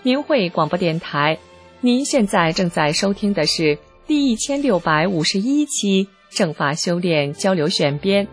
明慧广播电台。您现在正在收听的是第1651期正法修炼交流选编。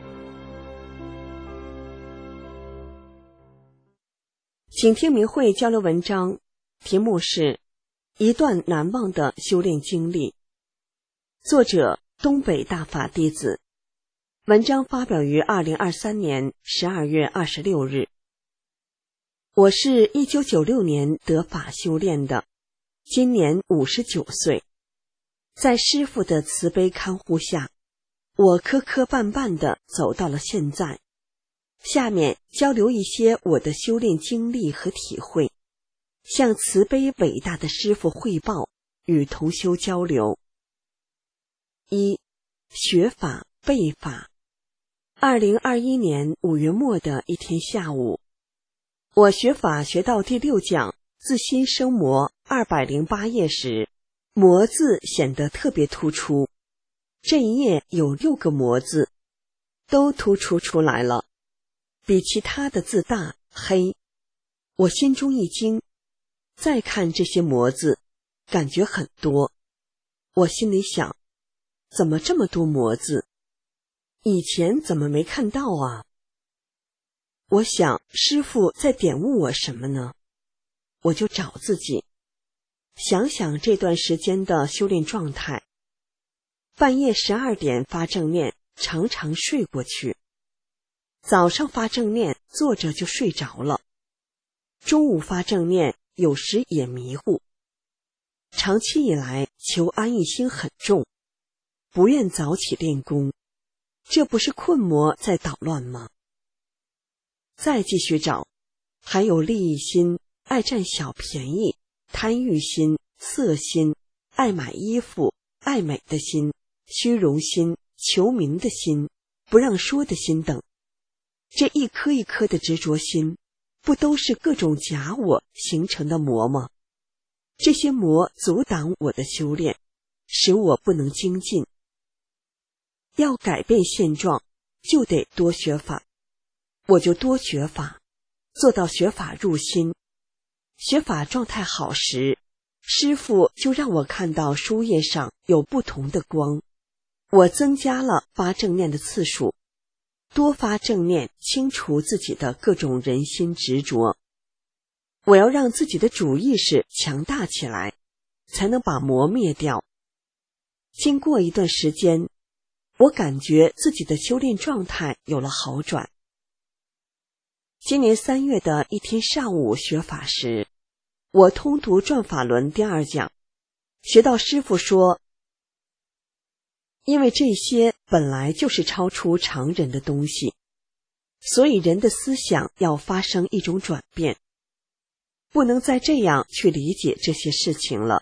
请听明慧交流文章，题目是一段难忘的修炼经历，作者东北大法弟子。文章发表于2023年12月26日。我是1996年得法修炼的，今年59岁。在师父的慈悲看护下，我磕磕绊绊地走到了现在。下面交流一些我的修炼经历和体会，向慈悲伟大的师父汇报，与同修交流。一、学法背法。2021年5月末的一天下午，我学法学到第6讲自心生魔208页时，魔字显得特别突出。这一页有6个魔字，都突出出来了，比其他的字大黑。我心中一惊，再看这些魔字，感觉很多。我心里想，怎么这么多魔字？以前怎么没看到啊？我想师父在点悟我什么呢？我就找自己，想想这段时间的修炼状态。半夜12点发正念，常常睡过去。早上发正念，坐着就睡着了。中午发正念，有时也迷糊。长期以来，求安逸心很重，不愿早起练功。这不是困魔在捣乱吗？再继续找，还有利益心、爱占小便宜、贪欲心、色心、爱买衣服、爱美的心、虚荣心、求名的心、不让说的心等。这一颗一颗的执着心，不都是各种假我形成的魔吗？这些魔阻挡我的修炼，使我不能精进。要改变现状，就得多学法。我就多学法，做到学法入心。学法状态好时，师父就让我看到书页上有不同的光。我增加了发正念的次数，多发正念，清除自己的各种人心执着。我要让自己的主意识强大起来，才能把魔灭掉。经过一段时间，我感觉自己的修炼状态有了好转。今年3月的一天上午学法时，我通读转法轮第2讲，学到师父说，因为这些本来就是超出常人的东西，所以人的思想要发生一种转变，不能再这样去理解这些事情了。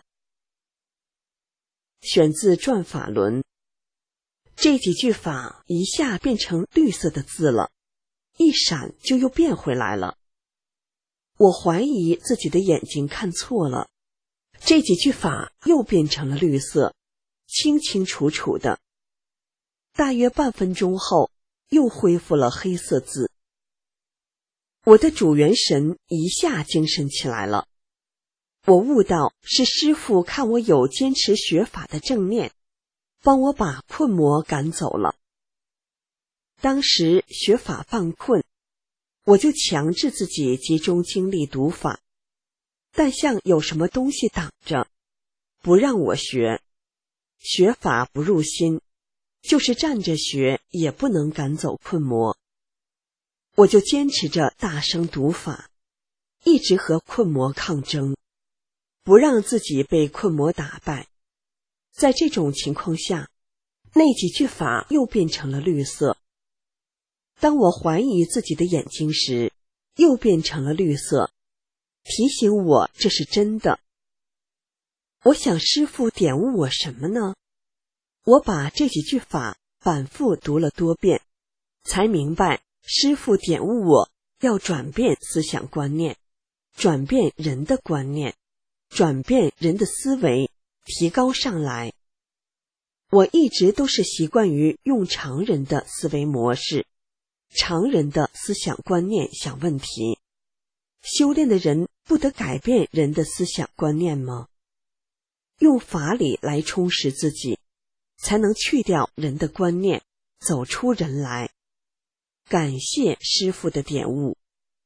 选自转法轮。这几句法一下变成绿色的字了，一闪就又变回来了。我怀疑自己的眼睛看错了，这几句法又变成了绿色，清清楚楚的。大约半分钟后，又恢复了黑色字。我的主元神一下精神起来了。我悟到是师父看我有坚持学法的正念，帮我把困魔赶走了。当时学法犯困，我就强制自己集中精力读法，但像有什么东西挡着，不让我学。学法不入心，就是站着学也不能赶走困魔。我就坚持着大声读法，一直和困魔抗争，不让自己被困魔打败。在这种情况下，那几句法又变成了绿色。当我怀疑自己的眼睛时，又变成了绿色，提醒我这是真的。我想师父点悟我什么呢？我把这几句法反复读了多遍，才明白师父点悟我要转变思想观念，转变人的观念，转变人的思维，提高上来。我一直都是习惯于用常人的思维模式，常人的思想观念想问题。 修炼的人不得改变人的思想观念吗？用法理来充实自己，才能去掉人的观念，走出人来。感谢师父的点悟。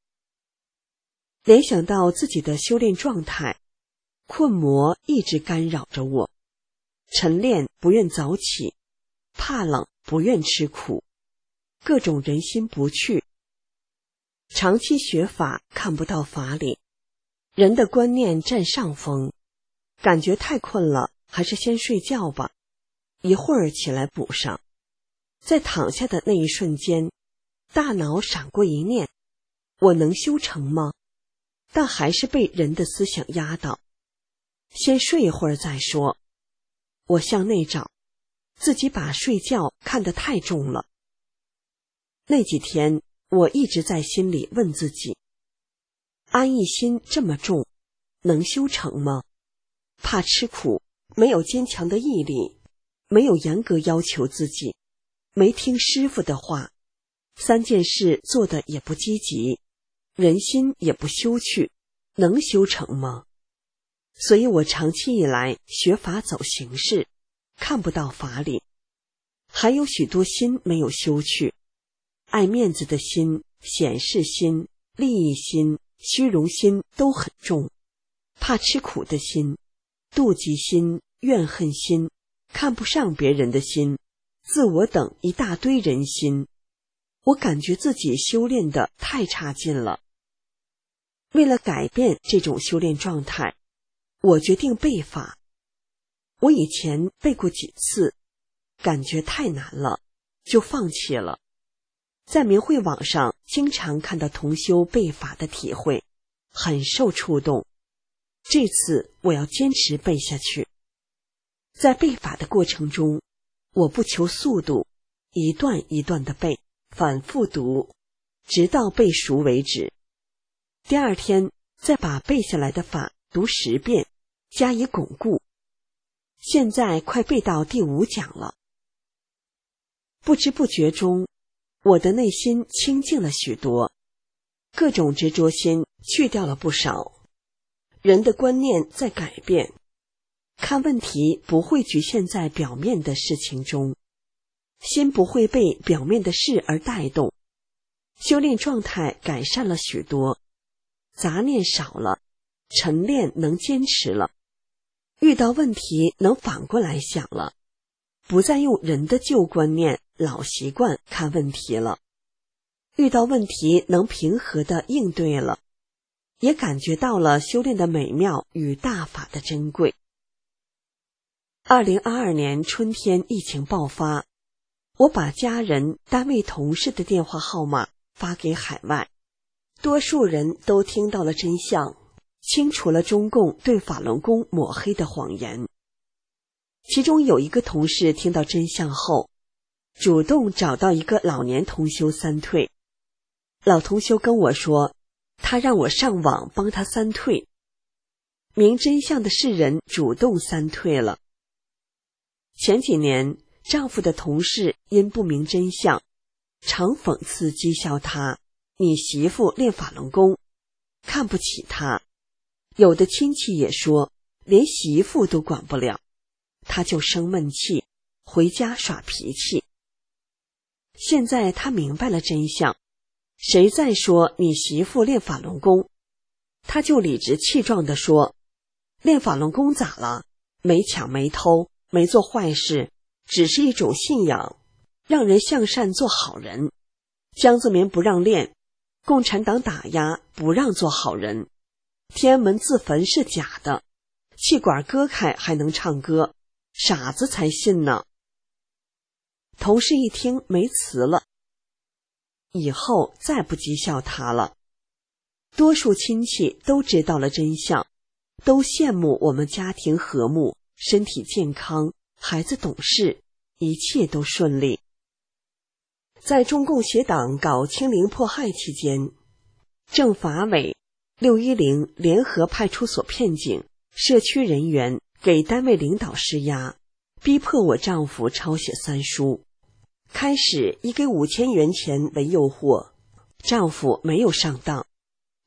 联想到自己的修炼状态，困魔一直干扰着我，晨练不愿早起，怕冷不愿吃苦，各种人心不去。长期学法看不到法理，人的观念占上风，感觉太困了，还是先睡觉吧，一会儿起来补上。在躺下的那一瞬间，大脑闪过一念，我能修成吗？但还是被人的思想压倒，先睡一会儿再说。我向内找，自己把睡觉看得太重了。那几天我一直在心里问自己，安逸心这么重，能修成吗？怕吃苦，没有坚强的毅力，没有严格要求自己，没听师父的话，3件事做得也不积极，人心也不修去，能修成吗？所以我长期以来学法走形式，看不到法理，还有许多心没有修去，爱面子的心、显示心、利益心、虚荣心都很重，怕吃苦的心、妒忌心、怨恨心、看不上别人的心、自我等一大堆人心，我感觉自己修炼得太差劲了。为了改变这种修炼状态，我决定背法。我以前背过几次，感觉太难了，就放弃了。在明慧网上经常看到同修背法的体会，很受触动。这次我要坚持背下去。在背法的过程中，我不求速度，一段一段的背，反复读，直到背熟为止。第二天再把背下来的法读10遍，加以巩固。现在快背到第5讲了。不知不觉中，我的内心清净了许多，各种执着心去掉了不少。人的观念在改变，看问题不会局限在表面的事情中，心不会被表面的事而带动，修炼状态改善了许多，杂念少了，晨练能坚持了，遇到问题能反过来想了，不再用人的旧观念、老习惯看问题了，遇到问题能平和地应对了，也感觉到了修炼的美妙与大法的珍贵。2022年春天疫情爆发，我把家人、单位同事的电话号码发给海外，多数人都听到了真相，清除了中共对法轮功抹黑的谎言。其中有一个同事听到真相后，主动找到一个老年同修三退。老同修跟我说，他让我上网帮他三退。明真相的世人主动三退了。前几年，丈夫的同事因不明真相，常讽刺讥笑他，你媳妇练法轮功，看不起他。有的亲戚也说，连媳妇都管不了，他就生闷气，回家耍脾气。现在他明白了真相，谁再说你媳妇练法轮功，他就理直气壮地说，练法轮功咋了？没抢没偷，没做坏事，只是一种信仰，让人向善做好人。江泽民不让练，共产党打压不让做好人，天安门自焚是假的，气管割开还能唱歌，傻子才信呢。同事一听没词了，以后再不讥笑他了。多数亲戚都知道了真相，都羡慕我们家庭和睦，身体健康，孩子懂事，一切都顺利。在中共邪党搞清零迫害期间，政法委、610联合派出所片警，社区人员给单位领导施压，逼迫我丈夫抄写三书。开始以给5000元钱为诱惑，丈夫没有上当，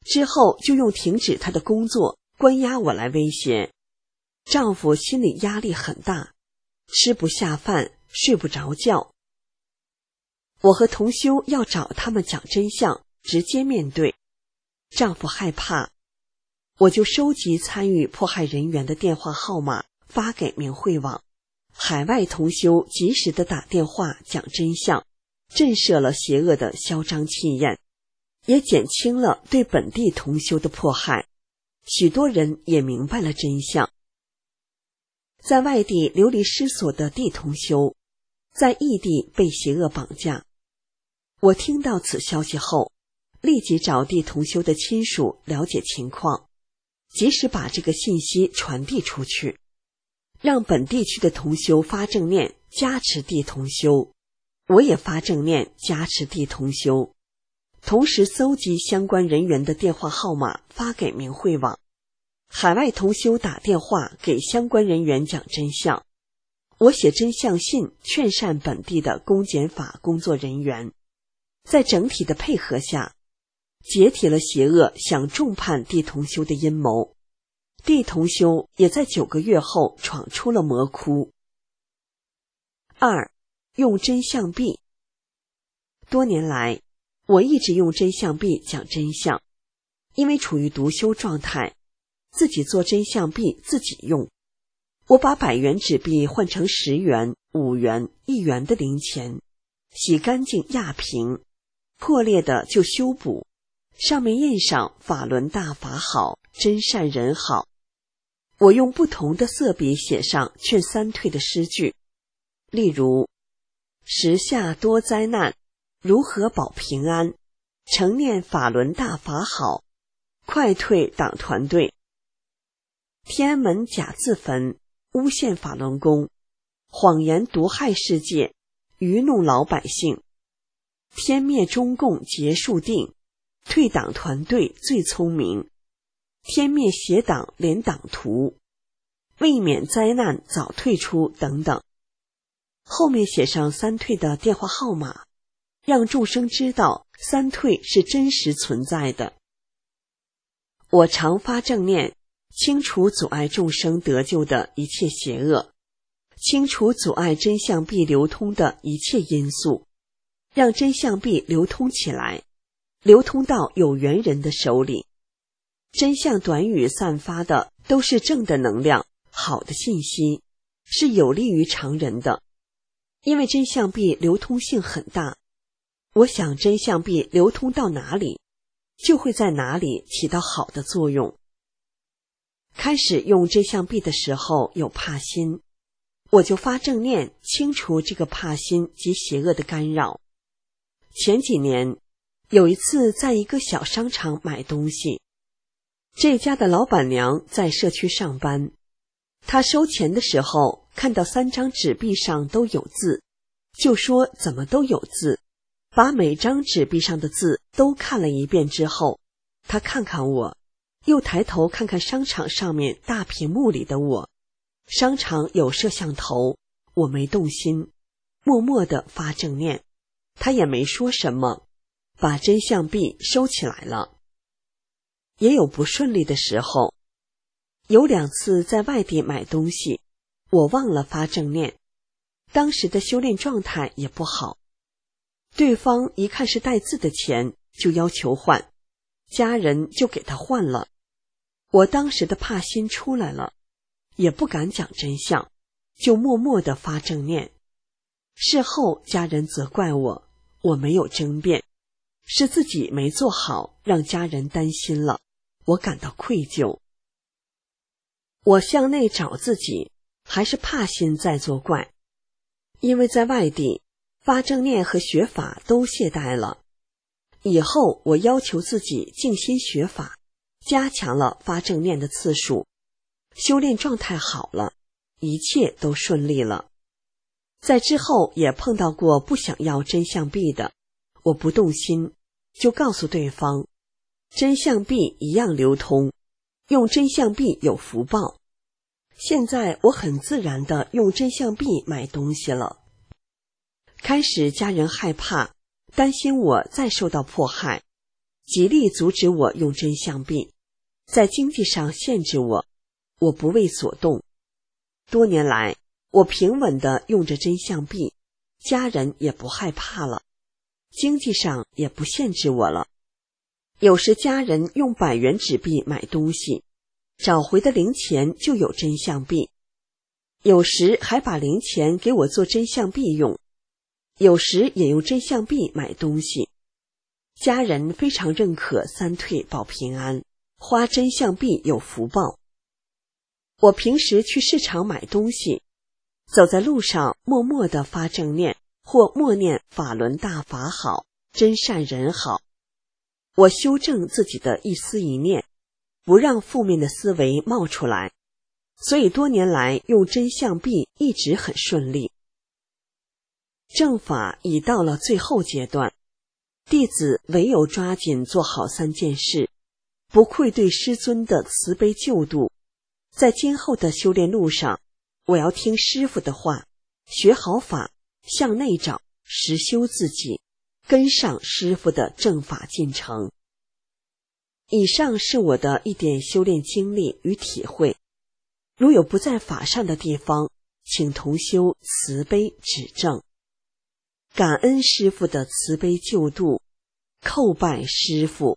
之后就用停止他的工作、关押我来威胁。丈夫心理压力很大，吃不下饭，睡不着觉。我和同修要找他们讲真相，直接面对。丈夫害怕，我就收集参与迫害人员的电话号码，发给明慧网。海外同修及时地打电话讲真相，震慑了邪恶的嚣张气焰，也减轻了对本地同修的迫害。许多人也明白了真相。在外地流离失所的地同修，在异地被邪恶绑架。我听到此消息后，立即找地同修的亲属了解情况，及时把这个信息传递出去，让本地区的同修发正念加持地同修，我也发正念加持地同修，同时搜集相关人员的电话号码发给明慧网。海外同修打电话给相关人员讲真相，我写真相信劝善本地的公检法工作人员，在整体的配合下，解体了邪恶想重判地同修的阴谋。地同修也在9个月后闯出了魔窟。2. 用真相币。多年来，我一直用真相币讲真相，因为处于独修状态，自己做真相币自己用。我把100元纸币换成10元、5元、1元的零钱，洗干净压平，破裂的就修补，上面印上法轮大法好，真善人好。我用不同的色笔写上劝三退的诗句，例如时下多灾难，如何保平安，诚念法轮大法好，快退党团队。天安门假自焚，诬陷法轮功，谎言毒害世界，愚弄老百姓。天灭中共结束定，退党团队最聪明。天灭邪党连党徒，为免灾难早退出等等。后面写上三退的电话号码，让众生知道三退是真实存在的。我常发正念，清除阻碍众生得救的一切邪恶，清除阻碍真相币流通的一切因素，让真相币流通起来，流通到有缘人的手里。真相短语散发的都是正的能量，好的信息，是有利于常人的。因为真相币流通性很大，我想真相币流通到哪里，就会在哪里起到好的作用。开始用真相币的时候有怕心，我就发正念清除这个怕心及邪恶的干扰。前几年有一次在一个小商场买东西，这家的老板娘在社区上班，她收钱的时候看到3张纸币上都有字，就说怎么都有字，把每张纸币上的字都看了一遍之后，她看看我，又抬头看看商场上面大屏幕里的我。商场有摄像头，我没动心，默默地发正念，她也没说什么，把真相币收起来了。也有不顺利的时候，有2次在外地买东西，我忘了发正念，当时的修炼状态也不好，对方一看是带字的钱，就要求换，家人就给他换了。我当时的怕心出来了，也不敢讲真相，就默默地发正念。事后家人责怪我，我没有争辩，是自己没做好，让家人担心了，我感到愧疚。我向内找自己，还是怕心在作怪。因为在外地发正念和学法都懈怠了，以后我要求自己静心学法，加强了发正念的次数，修炼状态好了，一切都顺利了。在之后也碰到过不想要真相币的，我不动心，就告诉对方真相币一样流通，用真相币有福报。现在我很自然地用真相币买东西了。开始家人害怕，担心我再受到迫害， 极力阻止我用真相币，在经济上限制我，我不为所动。多年来，我平稳地用着真相币，家人也不害怕了，经济上也不限制我了。有时家人用100元纸币买东西，找回的零钱就有真相币，有时还把零钱给我做真相币用，有时也用真相币买东西。家人非常认可3退保平安，花真相币有福报。我平时去市场买东西，走在路上默默地发正念，或默念法轮大法好，真善人好。我修正自己的一思一念，不让负面的思维冒出来，所以多年来用真相币一直很顺利。正法已到了最后阶段，弟子唯有抓紧做好3件事，不愧对师尊的慈悲救度。在今后的修炼路上，我要听师父的话，学好法，向内找，实修自己，跟上师父的正法进程。以上是我的一点修炼经历与体会，如有不在法上的地方，请同修慈悲指正。感恩师父的慈悲救度，叩拜师父。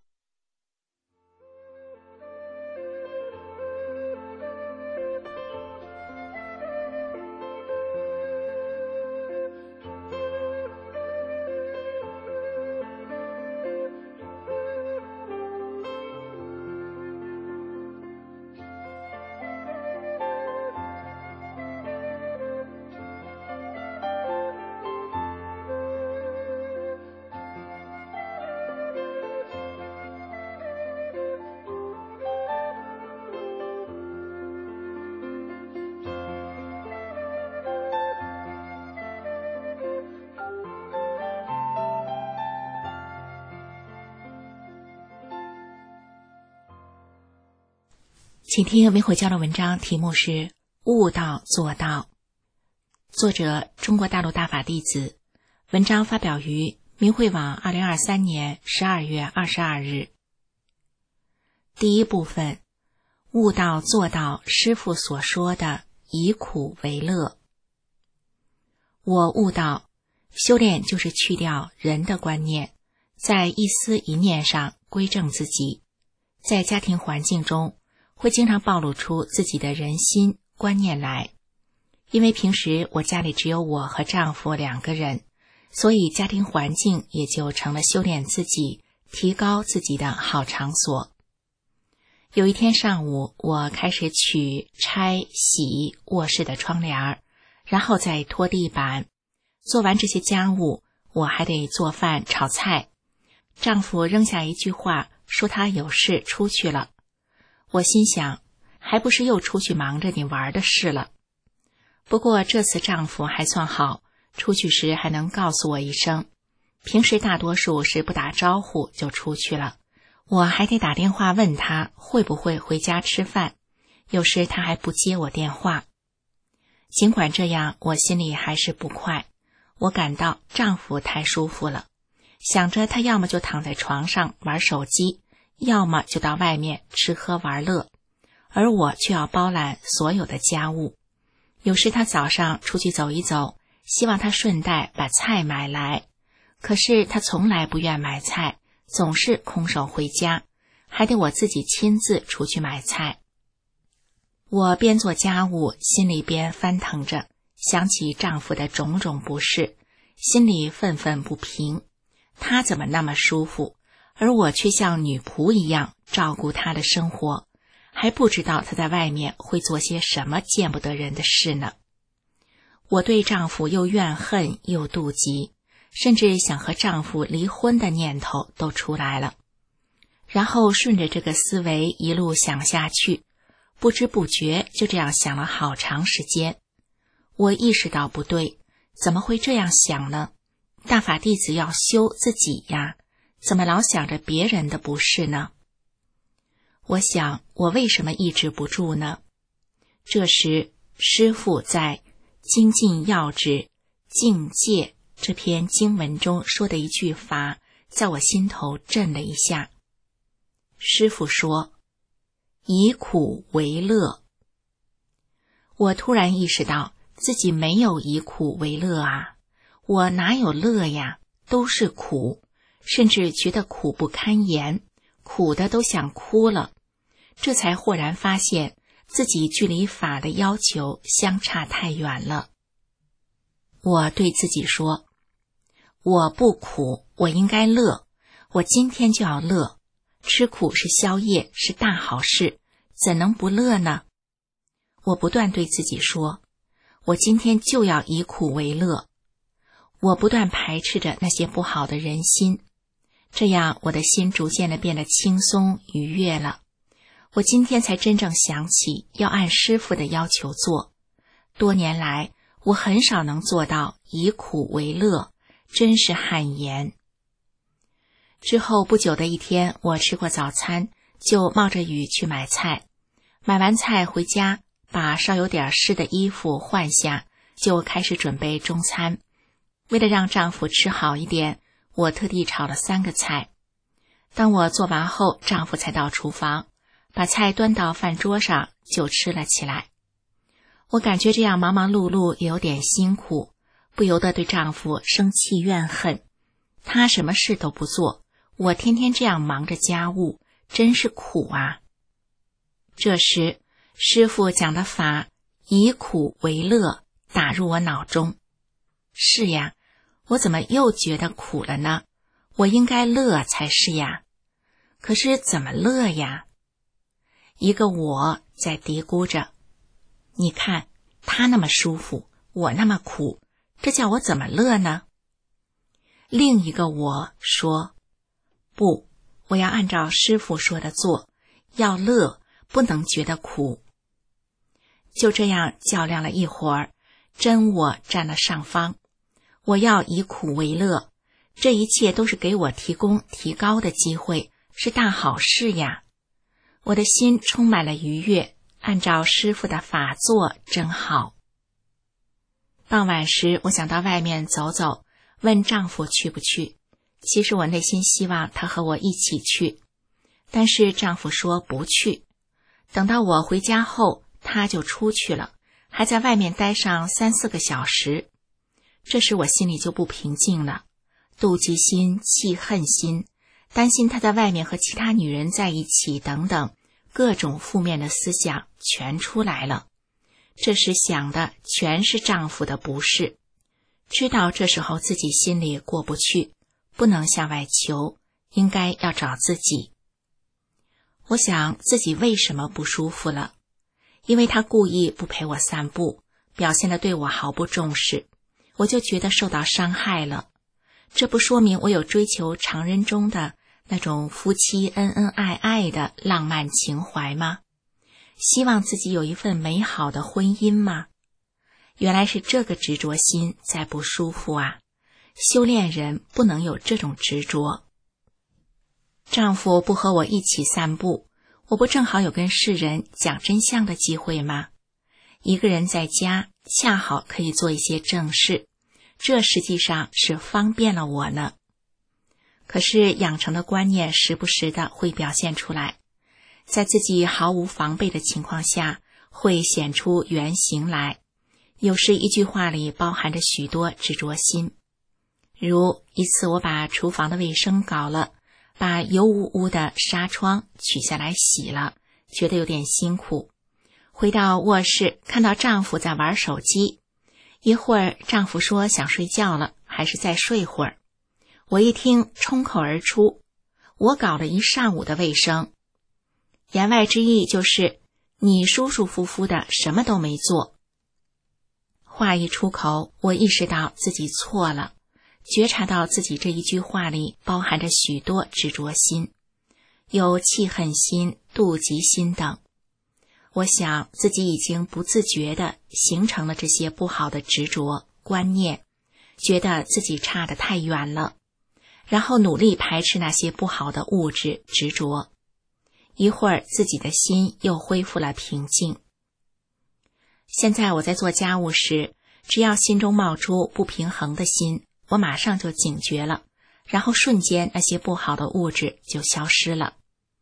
请听明慧交流文章，题目是悟道做道，作者中国大陆大法弟子，文章发表于明慧网2023年12月22日。第一部分，悟道做道，师父所说的以苦为乐。我悟道，修炼就是去掉人的观念，在一思一念上归正自己。在家庭环境中，会经常暴露出自己的人心观念来。因为平时我家里只有我和丈夫2个人，所以家庭环境也就成了修炼自己、提高自己的好场所。有一天上午，我开始取拆洗卧室的窗帘，然后再拖地板。做完这些家务，我还得做饭炒菜。丈夫扔下一句话，说他有事出去了。我心想，还不是又出去忙着你玩的事了。不过这次丈夫还算好，出去时还能告诉我一声，平时大多数是不打招呼就出去了，我还得打电话问他会不会回家吃饭，有时他还不接我电话。尽管这样，我心里还是不快，我感到丈夫太舒服了，想着他要么就躺在床上玩手机，要么就到外面吃喝玩乐，而我却要包揽所有的家务。有时他早上出去走一走，希望他顺带把菜买来，可是他从来不愿买菜，总是空手回家，还得我自己亲自出去买菜。我边做家务，心里边翻腾着，想起丈夫的种种不是，心里愤愤不平。他怎么那么舒服，而我却像女仆一样照顾他的生活，还不知道他在外面会做些什么见不得人的事呢。我对丈夫又怨恨又妒忌，甚至想和丈夫离婚的念头都出来了。然后顺着这个思维一路想下去，不知不觉就这样想了好长时间。我意识到不对，怎么会这样想呢？大法弟子要修自己呀，怎么老想着别人的不是呢？我想，我为什么抑制不住呢？这时，师父在《精进要旨境界》这篇经文中说的一句法，在我心头震了一下。 师父说，以苦为乐。我突然意识到自己没有以苦为乐啊，我哪有乐呀，都是苦，甚至觉得苦不堪言，苦的都想哭了。这才豁然发现自己距离法的要求相差太远了。我对自己说，我不苦，我应该乐，我今天就要乐，吃苦是宵夜，是大好事，怎能不乐呢？我不断对自己说，我今天就要以苦为乐。我不断排斥着那些不好的人心，这样我的心逐渐地变得轻松愉悦了。我今天才真正想起要按师父的要求做，多年来我很少能做到以苦为乐，真是汗颜。之后不久的一天，我吃过早餐，就冒着雨去买菜。买完菜回家，把稍有点湿的衣服换下，就开始准备中餐。为了让丈夫吃好一点，我特地炒了3个菜。当我做完后，丈夫才到厨房，把菜端到饭桌上就吃了起来。我感觉这样忙忙碌碌也有点辛苦，不由得对丈夫生气怨恨。他什么事都不做，我天天这样忙着家务，真是苦啊。这时师父讲的法以苦为乐打入我脑中。是呀，我怎么又觉得苦了呢？我应该乐才是呀。可是怎么乐呀？一个我在嘀咕着，你看他那么舒服，我那么苦，这叫我怎么乐呢？另一个我说，不，我要按照师父说的做，要乐，不能觉得苦。就这样较量了一会儿，真我占了上方。我要以苦为乐，这一切都是给我提供提高的机会，是大好事呀。我的心充满了愉悦，按照师父的法做真好。傍晚时，我想到外面走走，问丈夫去不去。其实我内心希望他和我一起去，但是丈夫说不去。等到我回家后，他就出去了，还在外面待上3-4个小时。这时我心里就不平静了，妒忌心、气恨心，担心他在外面和其他女人在一起等等，各种负面的思想全出来了。这时想的全是丈夫的不是，知道这时候自己心里过不去，不能向外求，应该要找自己。我想自己为什么不舒服了，因为他故意不陪我散步，表现得对我毫不重视，我就觉得受到伤害了。这不说明我有追求常人中的那种夫妻恩恩爱爱的浪漫情怀吗？希望自己有一份美好的婚姻吗？原来是这个执着心在不舒服啊！修炼人不能有这种执着。丈夫不和我一起散步，我不正好有跟世人讲真相的机会吗？一个人在家恰好可以做一些正事，这实际上是方便了我呢。可是养成的观念时不时的会表现出来，在自己毫无防备的情况下，会显出原形来。有时一句话里包含着许多执着心。如一次我把厨房的卫生搞了，把油污污的纱窗取下来洗了，觉得有点辛苦。回到卧室，看到丈夫在玩手机，一会儿丈夫说想睡觉了，还是再睡会儿。我一听，冲口而出，我搞了一上午的卫生。言外之意就是你舒舒服服的什么都没做。话一出口，我意识到自己错了，觉察到自己这一句话里包含着许多执着心，有气恨心、妒忌心等。我想自己已经不自觉地形成了这些不好的执着观念，觉得自己差得太远了，然后努力排斥那些不好的物质执着。一会儿自己的心又恢复了平静。现在我在做家务时，只要心中冒出不平衡的心，我马上就警觉了，然后瞬间那些不好的物质就消失了。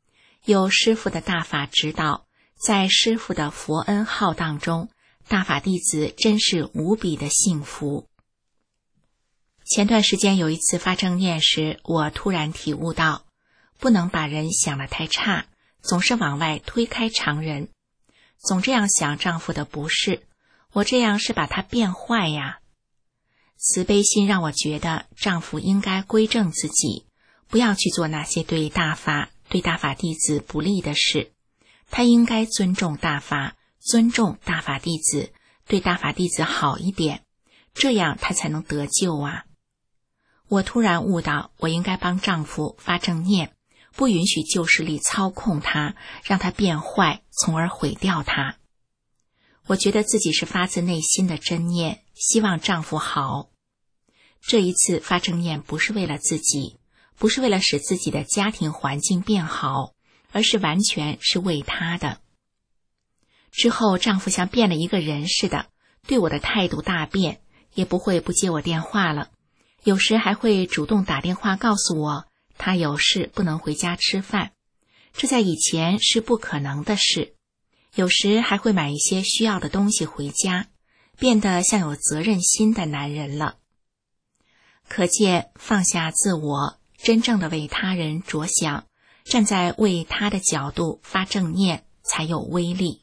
有师父的大法指导，在师父的佛恩浩荡中，大法弟子真是无比的幸福。前段时间有一次发正念时，我突然体悟到，不能把人想得太差，总是往外推开常人，总这样想丈夫的不是，我这样是把他变坏呀。慈悲心让我觉得丈夫应该归正自己，不要去做那些对大法弟子不利的事，他应该尊重大法，尊重大法弟子，对大法弟子好一点，这样他才能得救啊。我突然悟到，我应该帮丈夫发正念，不允许旧势力操控他，让他变坏，从而毁掉他。我觉得自己是发自内心的真念，希望丈夫好。这一次发正念不是为了自己，不是为了使自己的家庭环境变好，而是完全是为他的。之后丈夫像变了一个人似的，对我的态度大变，也不会不接我电话了，有时还会主动打电话告诉我他有事不能回家吃饭，这在以前是不可能的事。有时还会买一些需要的东西回家，变得像有责任心的男人了。可见放下自我，真正的为他人着想，站在为他的角度发正念才有威力。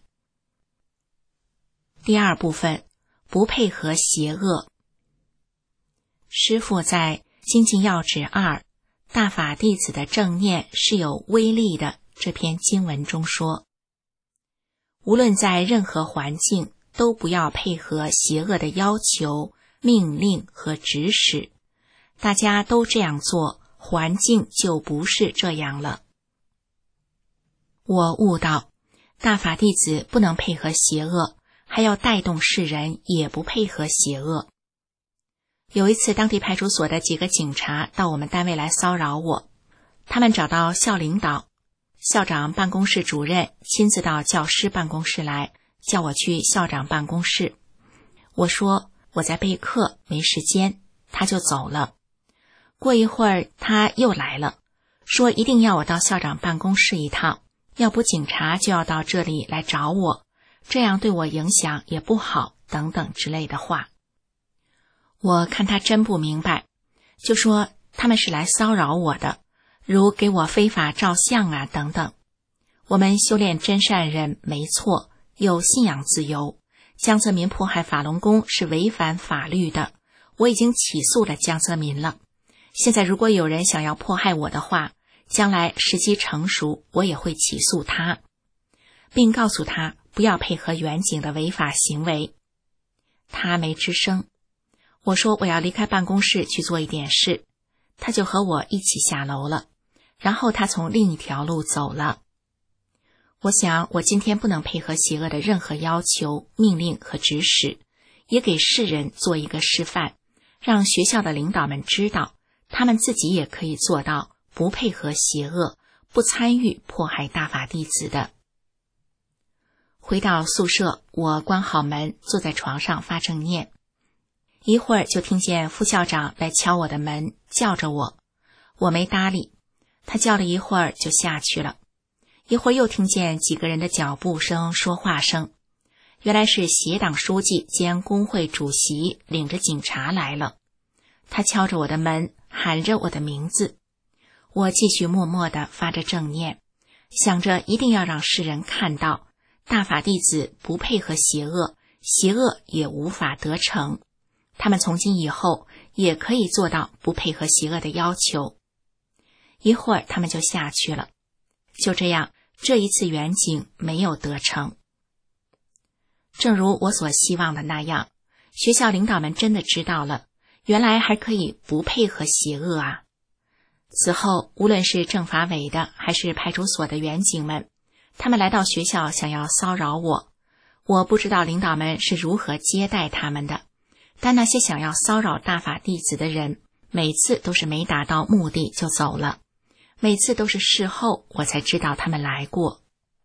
第二部分，不配合邪恶。师父在《精进要旨2大法弟子的正念是有威力的这篇经文中说，无论在任何环境，都不要配合邪恶的要求、命令和指使。大家都这样做，环境就不是这样了。我悟到，大法弟子不能配合邪恶，还要带动世人也不配合邪恶。有一次，当地派出所的几个警察到我们单位来骚扰我，他们找到校领导、校长办公室主任，亲自到教师办公室来，叫我去校长办公室。我说我在备课，没时间，他就走了。过一会儿他又来了，说一定要我到校长办公室一趟，要不警察就要到这里来找我，这样对我影响也不好，等等之类的话。我看他真不明白，就说他们是来骚扰我的，如给我非法照相啊等等。我们修炼真善人没错，有信仰自由，江泽民迫害法轮功是违反法律的，我已经起诉了江泽民了。现在如果有人想要迫害我的话，将来时机成熟，我也会起诉他，并告诉他不要配合远景的违法行为。他没吱声。我说我要离开办公室去做一点事，他就和我一起下楼了，然后他从另一条路走了。我想我今天不能配合邪恶的任何要求、命令和指使，也给世人做一个示范，让学校的领导们知道，他们自己也可以做到不配合邪恶，不参与迫害大法弟子的。回到宿舍，我关好门，坐在床上发正念。一会儿就听见副校长来敲我的门，叫着我，我没搭理，他叫了一会儿就下去了。一会儿又听见几个人的脚步声、说话声，原来是协党书记兼工会主席领着警察来了。他敲着我的门，喊着我的名字。我继续默默地发着正念，想着一定要让世人看到，大法弟子不配合邪恶，邪恶也无法得逞。他们从今以后也可以做到不配合邪恶的要求。一会儿他们就下去了。就这样，这一次远景没有得逞。正如我所希望的那样，学校领导们真的知道了，原来还可以不配合邪恶啊。此后，无论是政法委的还是派出所的远警们，他们来到学校想要骚扰我，我不知道领导们是如何接待他们的，但那些想要骚扰大法弟子的人，每次都是没达到目的就走了，每次都是事后我才知道他们来过。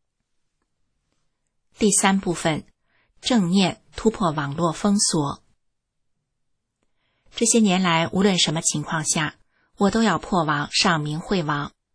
第三部分，正念突破网络封锁。这些年来，无论什么情况下，我都要破网上明慧网。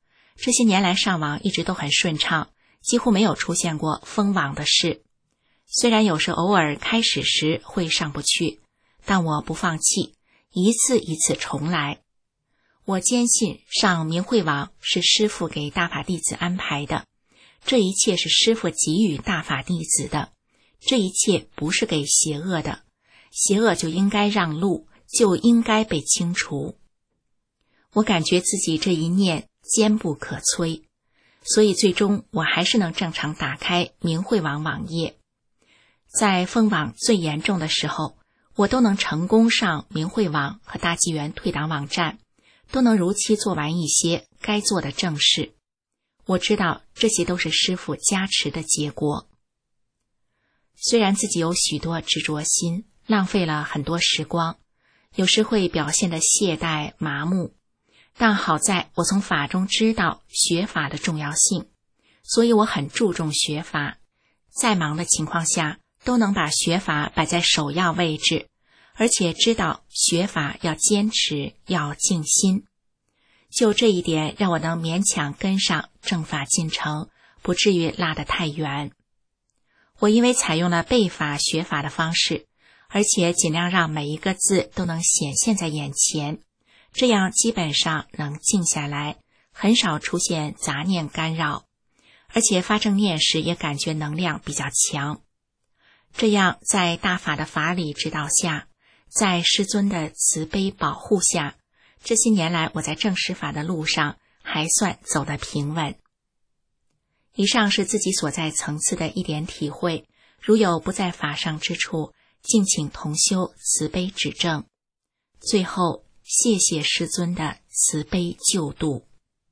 这些年来上网一直都很顺畅，几乎没有出现过封网的事。虽然有时偶尔开始时会上不去，但我不放弃，一次一次重来。我坚信上明慧网是师父给大法弟子安排的，这一切是师父给予大法弟子的，这一切不是给邪恶的，邪恶就应该让路，就应该被清除。我感觉自己这一念坚不可摧，所以最终我还是能正常打开明慧网网页。在封网最严重的时候，我都能成功上明慧网和大纪元退党网站，都能如期做完一些该做的正事。我知道这些都是师父加持的结果。虽然自己有许多执着心，浪费了很多时光，有时会表现得懈怠麻木，但好在我从法中知道学法的重要性，所以我很注重学法，在忙的情况下都能把学法摆在首要位置，而且知道学法要坚持，要静心。就这一点让我能勉强跟上正法进程，不至于拉得太远。我因为采用了背法学法的方式，而且尽量让每一个字都能显现在眼前，这样基本上能静下来，很少出现杂念干扰，而且发正念时也感觉能量比较强。这样在大法的法理指导下，在师尊的慈悲保护下，这些年来我在正实法的路上还算走得平稳。以上是自己所在层次的一点体会，如有不在法上之处，敬请同修慈悲指正。最后谢谢师尊的慈悲救度。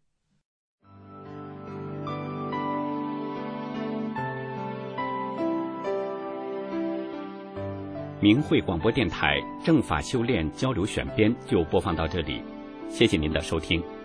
明慧广播电台正法修炼交流选编就播放到这里，谢谢您的收听。